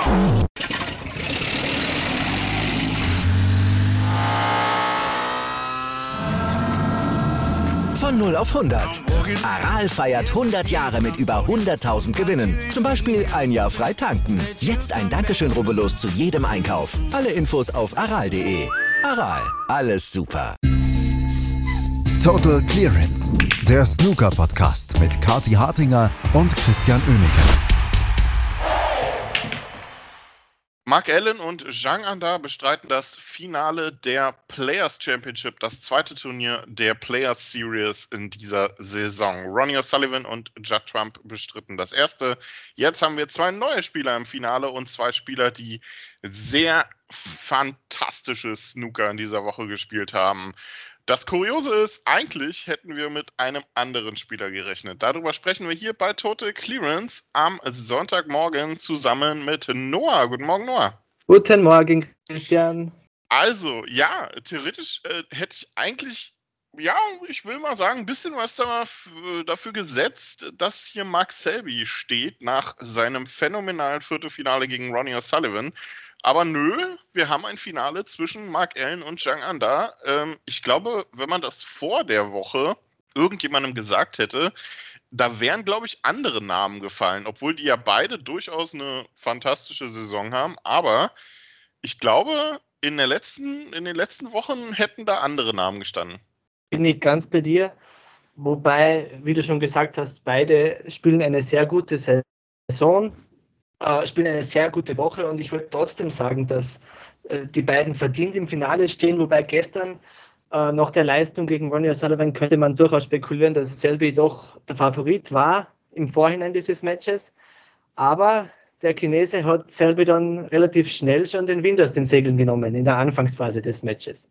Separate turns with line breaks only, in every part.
Von 0 auf 100. Aral feiert 100 Jahre mit über 100.000 Gewinnen. Zum Beispiel ein Jahr frei tanken. Jetzt ein Dankeschön, rubbellos zu jedem Einkauf. Alle Infos auf aral.de. Aral, alles super.
Total Clearance, der Snooker-Podcast mit Kathi Hartinger und Christian Oemeke.
Mark Allen und Zhang Anda bestreiten das Finale der Players Championship, das zweite Turnier der Players Series in dieser Saison. Ronnie O'Sullivan und Judd Trump bestritten das erste. Jetzt haben wir zwei neue Spieler im Finale und zwei Spieler, die sehr fantastisches Snooker in dieser Woche gespielt haben. Das Kuriose ist, eigentlich hätten wir mit einem anderen Spieler gerechnet. Darüber sprechen wir hier bei Total Clearance am Sonntagmorgen zusammen mit Noah. Guten Morgen, Noah.
Guten Morgen, Christian.
Also, ja, theoretisch hätte ich eigentlich, ich will mal sagen, ein bisschen was dafür gesetzt, dass hier Mark Selby steht nach seinem phänomenalen Viertelfinale gegen Ronnie O'Sullivan. Aber nö, wir haben ein Finale zwischen Mark Allen und Zhang Anda. Ich glaube, wenn man das vor der Woche irgendjemandem gesagt hätte, da wären, glaube ich, andere Namen gefallen, obwohl die ja beide durchaus eine fantastische Saison haben. Aber ich glaube, in den letzten Wochen hätten da andere Namen gestanden.
Bin ich ganz bei dir. Wobei, wie du schon gesagt hast, beide spielen eine sehr gute Saison. Spielen eine sehr gute Woche und ich würde trotzdem sagen, dass die beiden verdient im Finale stehen, wobei gestern nach der Leistung gegen Ronnie O'Sullivan könnte man durchaus spekulieren, dass Selby doch der Favorit war im Vorhinein dieses Matches, aber der Chinese hat Selby dann relativ schnell schon den Wind aus den Segeln genommen in der Anfangsphase des Matches.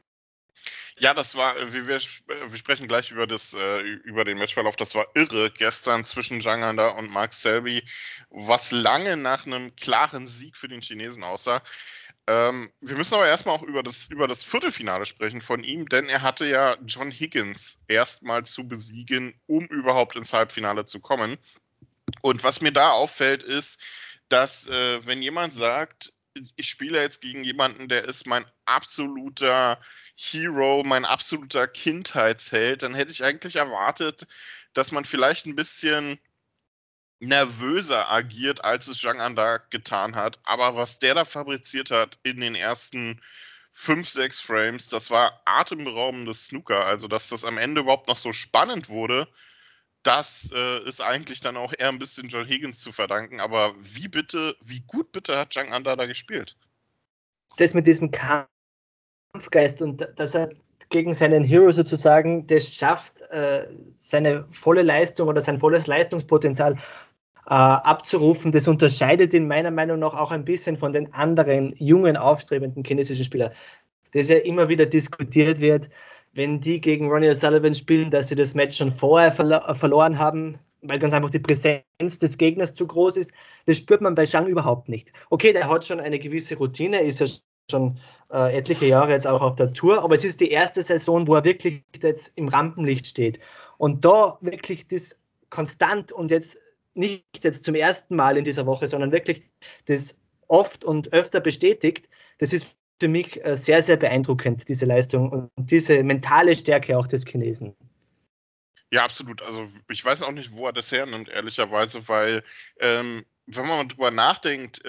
Ja, das war, wir sprechen gleich über den Matchverlauf, das war irre gestern zwischen Zhang Anda und Mark Selby, was lange nach einem klaren Sieg für den Chinesen aussah. Wir müssen aber erstmal auch über das Viertelfinale sprechen von ihm, denn er hatte ja John Higgins erstmal zu besiegen, um überhaupt ins Halbfinale zu kommen. Und was mir da auffällt, ist, dass wenn jemand sagt, ich spiele jetzt gegen jemanden, der ist mein absoluter Hero, mein absoluter Kindheitsheld, dann hätte ich eigentlich erwartet, dass man vielleicht ein bisschen nervöser agiert, als es Zhang Anda getan hat. Aber was der da fabriziert hat in den ersten 5, 6 Frames, das war atemberaubendes Snooker. Also, dass das am Ende überhaupt noch so spannend wurde, das ist eigentlich dann auch eher ein bisschen John Higgins zu verdanken. Aber wie gut bitte hat Zhang Anda da gespielt?
Das mit diesem Kampfgeist und dass er gegen seinen Hero sozusagen das schafft, seine volle Leistung oder sein volles Leistungspotenzial abzurufen, das unterscheidet ihn meiner Meinung nach auch ein bisschen von den anderen jungen, aufstrebenden chinesischen Spielern. Das ja immer wieder diskutiert wird, wenn die gegen Ronnie O'Sullivan spielen, dass sie das Match schon vorher verloren haben, weil ganz einfach die Präsenz des Gegners zu groß ist. Das spürt man bei Zhang überhaupt nicht. Okay, der hat schon eine gewisse Routine, ist ja schon etliche Jahre jetzt auch auf der Tour, aber es ist die erste Saison, wo er wirklich jetzt im Rampenlicht steht. Und da wirklich das konstant und jetzt nicht jetzt zum ersten Mal in dieser Woche, sondern wirklich das oft und öfter bestätigt, das ist für mich sehr, sehr beeindruckend, diese Leistung und diese mentale Stärke auch des Chinesen.
Ja, absolut. Also ich weiß auch nicht, wo er das hernimmt, ehrlicherweise, weil wenn man mal drüber nachdenkt,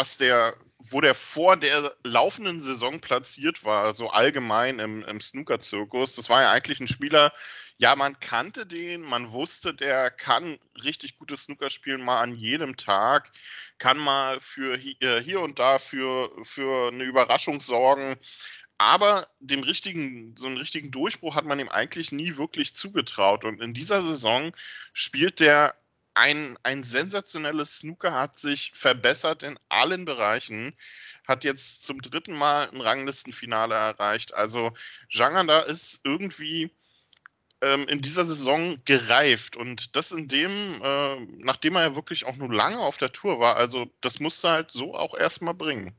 wo der vor der laufenden Saison platziert war, also allgemein im Snooker-Zirkus, das war ja eigentlich ein Spieler, ja, man kannte den, man wusste, der kann richtig gutes Snooker spielen, mal an jedem Tag, kann mal für hier und da für eine Überraschung sorgen, aber so einen richtigen Durchbruch hat man ihm eigentlich nie wirklich zugetraut. Und in dieser Saison spielt der ein sensationelles Snooker, hat sich verbessert in allen Bereichen, hat jetzt zum 3. Mal ein Ranglistenfinale erreicht. Also Zhang Anda ist irgendwie in dieser Saison gereift und das nachdem er ja wirklich auch nur lange auf der Tour war. Also das musste halt so auch erstmal bringen.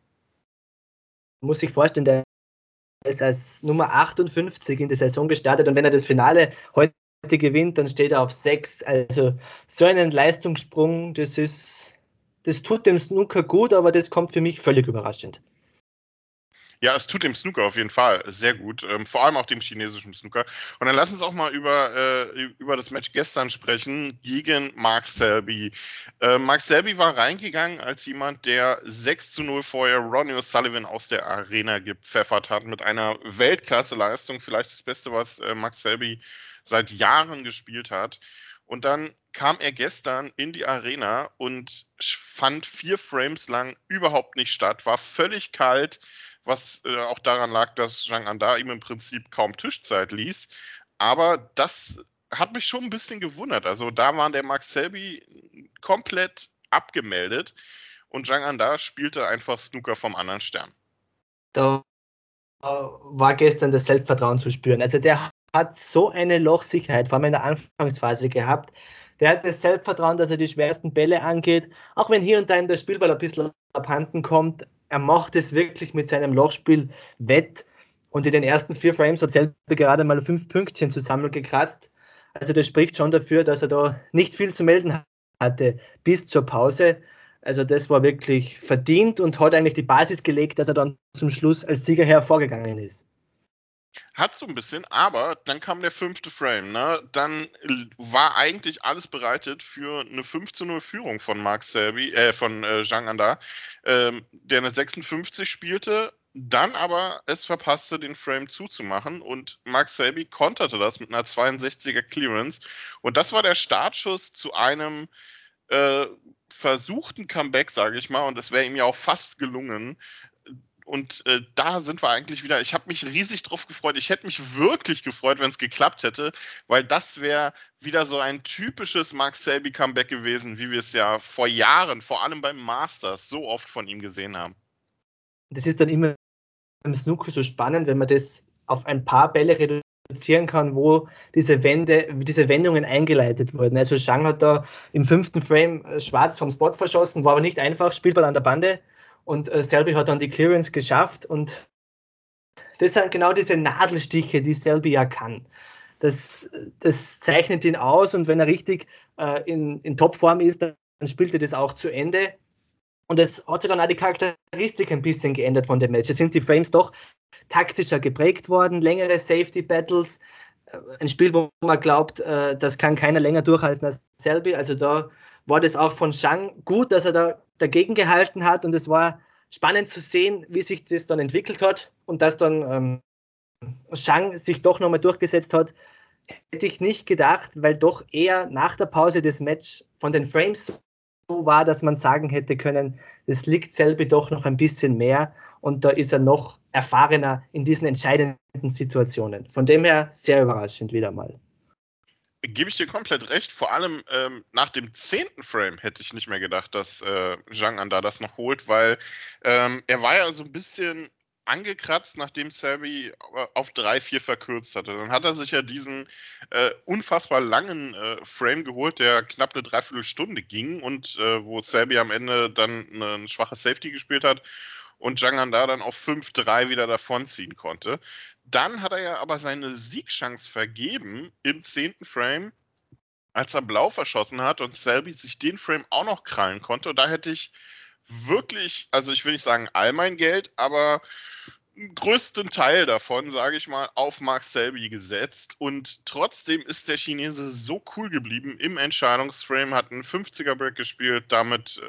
Muss ich vorstellen, der ist als Nummer 58 in die Saison gestartet und wenn er das Finale heute gewinnt, dann steht er auf 6. Also so einen Leistungssprung, das ist das tut dem Snooker gut, aber das kommt für mich völlig überraschend.
Ja, es tut dem Snooker auf jeden Fall sehr gut, vor allem auch dem chinesischen Snooker. Und dann lass uns auch mal über das Match gestern sprechen gegen Mark Selby. Mark Selby war reingegangen als jemand, der 6:0 vorher Ronnie O'Sullivan aus der Arena gepfeffert hat mit einer Weltklasse-Leistung, vielleicht das Beste, was Mark Selby seit Jahren gespielt hat. Und dann kam er gestern in die Arena und fand 4 Frames lang überhaupt nicht statt, war völlig kalt, was auch daran lag, dass Zhang Anda ihm im Prinzip kaum Tischzeit ließ. Aber das hat mich schon ein bisschen gewundert. Also da war der Mark Selby komplett abgemeldet und Zhang Anda spielte einfach Snooker vom anderen Stern.
Da war gestern das Selbstvertrauen zu spüren. Also der hat so eine Lochsicherheit, vor allem in der Anfangsphase gehabt. Der hat das Selbstvertrauen, dass er die schwersten Bälle angeht. Auch wenn hier und da ihm der Spielball ein bisschen abhanden kommt, er macht es wirklich mit seinem Lochspiel wett. Und in den ersten 4 Frames hat Selby gerade mal 5 Pünktchen zusammengekratzt. Also das spricht schon dafür, dass er da nicht viel zu melden hatte bis zur Pause. Also das war wirklich verdient und hat eigentlich die Basis gelegt, dass er dann zum Schluss als Sieger hervorgegangen ist.
Hat so ein bisschen, aber dann kam der 5. Frame, ne? Dann war eigentlich alles bereitet für eine 5:0 Führung von Mark Selby, von Zhang Anda, der eine 56 spielte, dann aber es verpasste, den Frame zuzumachen und Mark Selby konterte das mit einer 62er Clearance und das war der Startschuss zu einem versuchten Comeback, sage ich mal, und es wäre ihm ja auch fast gelungen. Und da sind wir eigentlich wieder, ich habe mich riesig drauf gefreut. Ich hätte mich wirklich gefreut, wenn es geklappt hätte, weil das wäre wieder so ein typisches Mark Selby Comeback gewesen, wie wir es ja vor Jahren, vor allem beim Masters, so oft von ihm gesehen haben.
Das ist dann immer im Snooker so spannend, wenn man das auf ein paar Bälle reduzieren kann, wo diese Wendungen eingeleitet wurden. Also Zhang hat da im 5. Frame schwarz vom Spot verschossen, war aber nicht einfach, Spielball an der Bande. Und Selby hat dann die Clearance geschafft und das sind genau diese Nadelstiche, die Selby ja kann. Das zeichnet ihn aus und wenn er richtig in Topform ist, dann spielt er das auch zu Ende. Und es hat sich dann auch die Charakteristik ein bisschen geändert von dem Match. Es sind die Frames doch taktischer geprägt worden, längere Safety-Battles, ein Spiel, wo man glaubt, das kann keiner länger durchhalten als Selby. Also da war das auch von Zhang gut, dass er da dagegen gehalten hat und es war spannend zu sehen, wie sich das dann entwickelt hat und dass dann Zhang sich doch nochmal durchgesetzt hat, hätte ich nicht gedacht, weil doch eher nach der Pause des Match von den Frames so war, dass man sagen hätte können, es liegt Selby doch noch ein bisschen mehr und da ist er noch erfahrener in diesen entscheidenden Situationen. Von dem her sehr überraschend wieder mal.
Gebe ich dir komplett recht, vor allem nach dem 10. Frame hätte ich nicht mehr gedacht, dass Zhang Anda das noch holt, weil er war ja so ein bisschen angekratzt, nachdem Selby auf 3-4 verkürzt hatte. Dann hat er sich ja diesen unfassbar langen Frame geholt, der knapp eine Dreiviertelstunde ging und wo Selby am Ende dann ein schwaches Safety gespielt hat und Zhang Anda dann auf 5-3 wieder davonziehen konnte. Dann hat er ja aber seine Siegchance vergeben im 10. Frame, als er blau verschossen hat und Selby sich den Frame auch noch krallen konnte. Und da hätte ich wirklich, also ich will nicht sagen all mein Geld, aber einen größten Teil davon, sage ich mal, auf Mark Selby gesetzt. Und trotzdem ist der Chinese so cool geblieben im Entscheidungsframe, hat einen 50er-Break gespielt, damit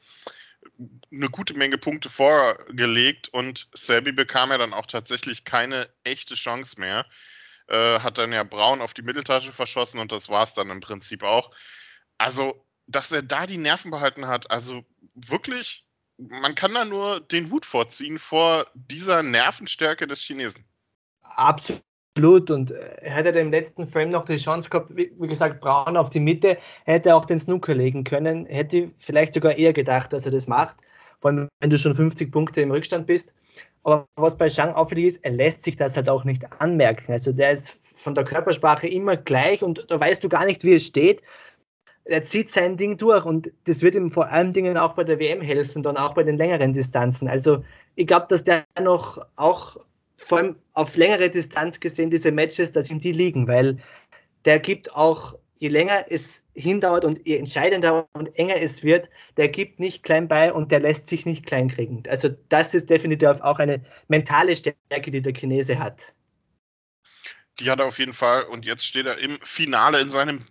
eine gute Menge Punkte vorgelegt und Selby bekam ja dann auch tatsächlich keine echte Chance mehr. Hat dann ja Braun auf die Mitteltasche verschossen und das war es dann im Prinzip auch. Also, dass er da die Nerven behalten hat, also wirklich, man kann da nur den Hut vorziehen vor dieser Nervenstärke des Chinesen.
Absolut. Und er hätte im letzten Frame noch die Chance gehabt, wie gesagt, Braun auf die Mitte, hätte auch den Snooker legen können, hätte vielleicht sogar eher gedacht, dass er das macht, vor allem wenn du schon 50 Punkte im Rückstand bist. Aber was bei Zhang auffällig ist, er lässt sich das halt auch nicht anmerken. Also der ist von der Körpersprache immer gleich und da weißt du gar nicht, wie es steht. Er zieht sein Ding durch und das wird ihm vor allen Dingen auch bei der WM helfen, dann auch bei den längeren Distanzen. Also ich glaube, dass der noch auch vor allem auf längere Distanz gesehen, diese Matches, dass ihm die liegen, weil der gibt auch, je länger es hindauert und je entscheidender und enger es wird, der gibt nicht klein bei und der lässt sich nicht kleinkriegen. Also das ist definitiv auch eine mentale Stärke, die der Chinese hat.
Die hat er auf jeden Fall und jetzt steht er im Finale in seinem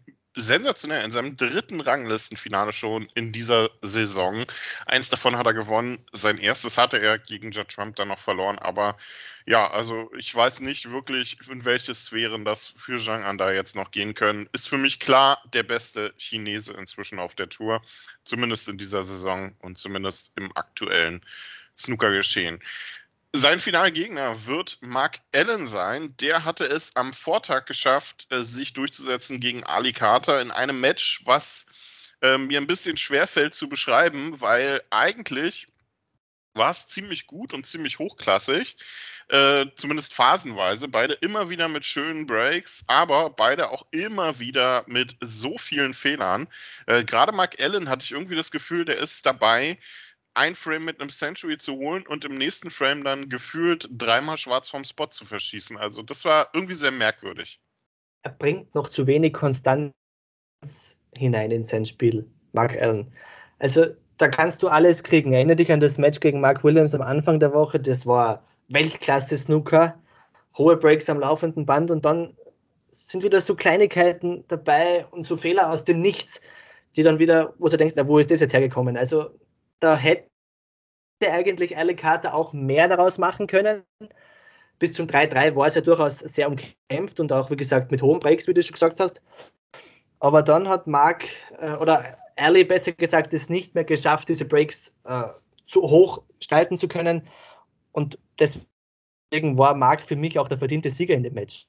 dritten Ranglistenfinale schon in dieser Saison. Eins davon hat er gewonnen, sein erstes hatte er gegen Judd Trump dann noch verloren, aber ja, also ich weiß nicht wirklich, in welche Sphären das für Zhang Anda jetzt noch gehen können. Ist für mich klar der beste Chinese inzwischen auf der Tour, zumindest in dieser Saison und zumindest im aktuellen Snooker-Geschehen. Sein Finalgegner wird Mark Allen sein. Der hatte es am Vortag geschafft, sich durchzusetzen gegen Ali Carter in einem Match, was mir ein bisschen schwerfällt zu beschreiben, weil eigentlich war es ziemlich gut und ziemlich hochklassig, zumindest phasenweise. Beide immer wieder mit schönen Breaks, aber beide auch immer wieder mit so vielen Fehlern. Gerade Mark Allen hatte ich irgendwie das Gefühl, der ist dabei, ein Frame mit einem Century zu holen und im nächsten Frame dann gefühlt 3-mal schwarz vom Spot zu verschießen. Also das war irgendwie sehr merkwürdig.
Er bringt noch zu wenig Konstanz hinein in sein Spiel, Mark Allen. Also da kannst du alles kriegen. Erinnere dich an das Match gegen Mark Williams am Anfang der Woche. Das war Weltklasse-Snooker, hohe Breaks am laufenden Band und dann sind wieder so Kleinigkeiten dabei und so Fehler aus dem Nichts, die dann wieder, wo du denkst, na, wo ist das jetzt hergekommen? Also da hätte eigentlich Ali Carter auch mehr daraus machen können. Bis zum 3-3 war es ja durchaus sehr umkämpft und auch, wie gesagt, mit hohen Breaks, wie du schon gesagt hast. Aber dann hat oder Ali besser gesagt, es nicht mehr geschafft, diese Breaks zu hoch gestalten zu können. Und deswegen war Mark für mich auch der verdiente Sieger in dem Match.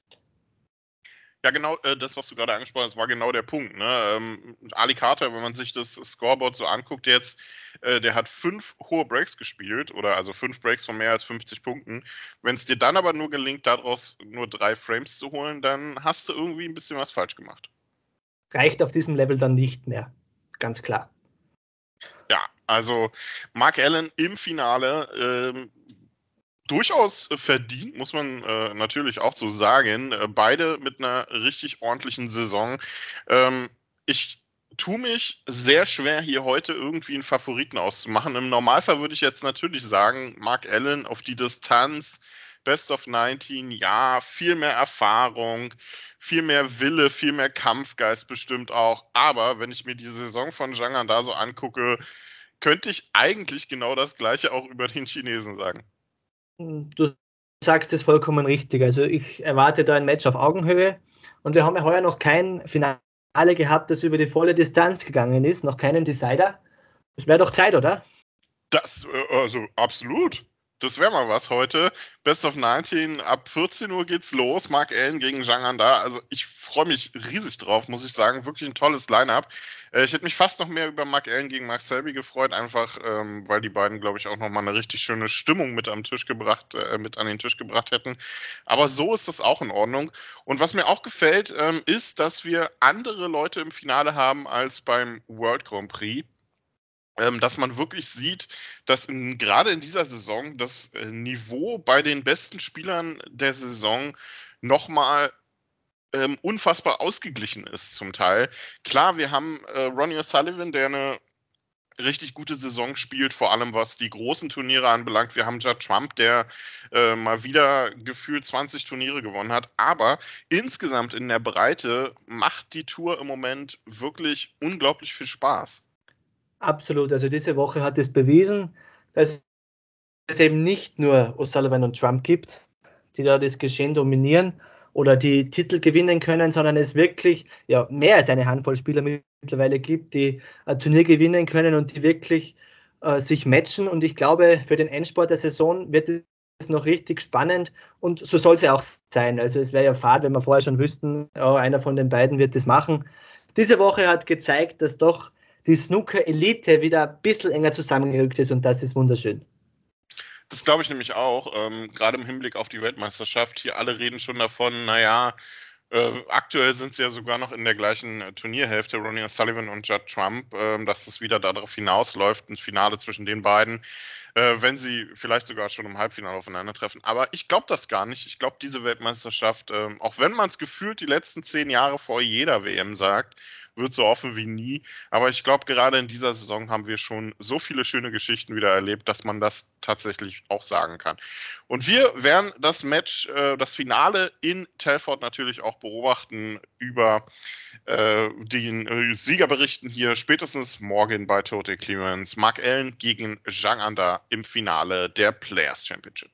Ja, genau, das, was du gerade angesprochen hast, war genau der Punkt. Ne? Ali Carter, wenn man sich das Scoreboard so anguckt jetzt, der hat 5 hohe Breaks gespielt, oder also 5 Breaks von mehr als 50 Punkten. Wenn es dir dann aber nur gelingt, daraus nur 3 Frames zu holen, dann hast du irgendwie ein bisschen was falsch gemacht.
Reicht auf diesem Level dann nicht mehr, ganz klar.
Ja, also Mark Allen im Finale, durchaus verdient, muss man natürlich auch so sagen. Beide mit einer richtig ordentlichen Saison. Ich tue mich sehr schwer, hier heute irgendwie einen Favoriten auszumachen. Im Normalfall würde ich jetzt natürlich sagen, Mark Allen auf die Distanz, Best of 19, ja, viel mehr Erfahrung, viel mehr Wille, viel mehr Kampfgeist bestimmt auch. Aber wenn ich mir die Saison von Zhang Anda so angucke, könnte ich eigentlich genau das Gleiche auch über den Chinesen sagen.
Du sagst es vollkommen richtig. Also ich erwarte da ein Match auf Augenhöhe und wir haben ja heuer noch kein Finale gehabt, das über die volle Distanz gegangen ist, noch keinen Decider. Das wäre doch Zeit, oder?
Das, also absolut. Das wäre mal was heute. Best of 19, ab 14 Uhr geht's los. Mark Allen gegen Zhang Anda. Also ich freue mich riesig drauf, muss ich sagen. Wirklich ein tolles Line-Up. Ich hätte mich fast noch mehr über Mark Allen gegen Mark Selby gefreut, einfach weil die beiden, glaube ich, auch nochmal eine richtig schöne Stimmung mit an den Tisch gebracht hätten. Aber so ist das auch in Ordnung. Und was mir auch gefällt, ist, dass wir andere Leute im Finale haben als beim World Grand Prix. Dass man wirklich sieht, dass gerade in dieser Saison das Niveau bei den besten Spielern der Saison nochmal unfassbar ausgeglichen ist zum Teil. Klar, wir haben Ronnie O'Sullivan, der eine richtig gute Saison spielt, vor allem was die großen Turniere anbelangt. Wir haben Judd Trump, der mal wieder gefühlt 20 Turniere gewonnen hat. Aber insgesamt in der Breite macht die Tour im Moment wirklich unglaublich viel Spaß.
Absolut, also diese Woche hat es bewiesen, dass es eben nicht nur O'Sullivan und Trump gibt, die da das Geschehen dominieren oder die Titel gewinnen können, sondern es wirklich mehr als eine Handvoll Spieler mittlerweile gibt, die ein Turnier gewinnen können und die wirklich sich matchen. Und ich glaube, für den Endspurt der Saison wird es noch richtig spannend und so soll es ja auch sein. Also es wäre ja fad, wenn wir vorher schon wüssten, einer von den beiden wird das machen. Diese Woche hat gezeigt, dass doch die Snooker-Elite wieder ein bisschen enger zusammengerückt ist und das ist wunderschön.
Das glaube ich nämlich auch, gerade im Hinblick auf die Weltmeisterschaft. Hier alle reden schon davon, aktuell sind sie ja sogar noch in der gleichen Turnierhälfte, Ronnie O'Sullivan und Judd Trump, dass es wieder darauf hinausläuft, ein Finale zwischen den beiden, wenn sie vielleicht sogar schon im Halbfinale aufeinandertreffen. Aber ich glaube das gar nicht. Ich glaube, diese Weltmeisterschaft, auch wenn man es gefühlt die letzten 10 Jahre vor jeder WM sagt, wird so offen wie nie. Aber ich glaube, gerade in dieser Saison haben wir schon so viele schöne Geschichten wieder erlebt, dass man das tatsächlich auch sagen kann. Und wir werden das Match, das Finale in Telford natürlich auch beobachten über den Siegerberichten hier spätestens morgen bei Total Clearance. Mark Allen gegen Zhang Anda im Finale der Players Championship.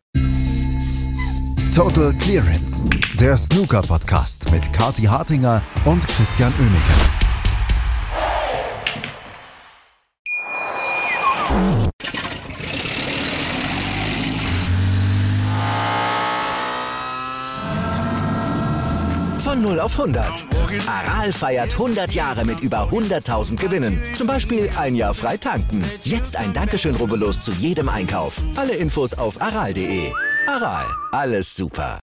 Total Clearance, der Snooker-Podcast mit Kathi Hartinger und Christian Oemeke.
Von 0 auf 100. Aral feiert 100 Jahre mit über 100.000 Gewinnen. Zum Beispiel ein Jahr frei tanken. Jetzt ein Dankeschön, rubbellos zu jedem Einkauf. Alle Infos auf aral.de. Aral, alles super.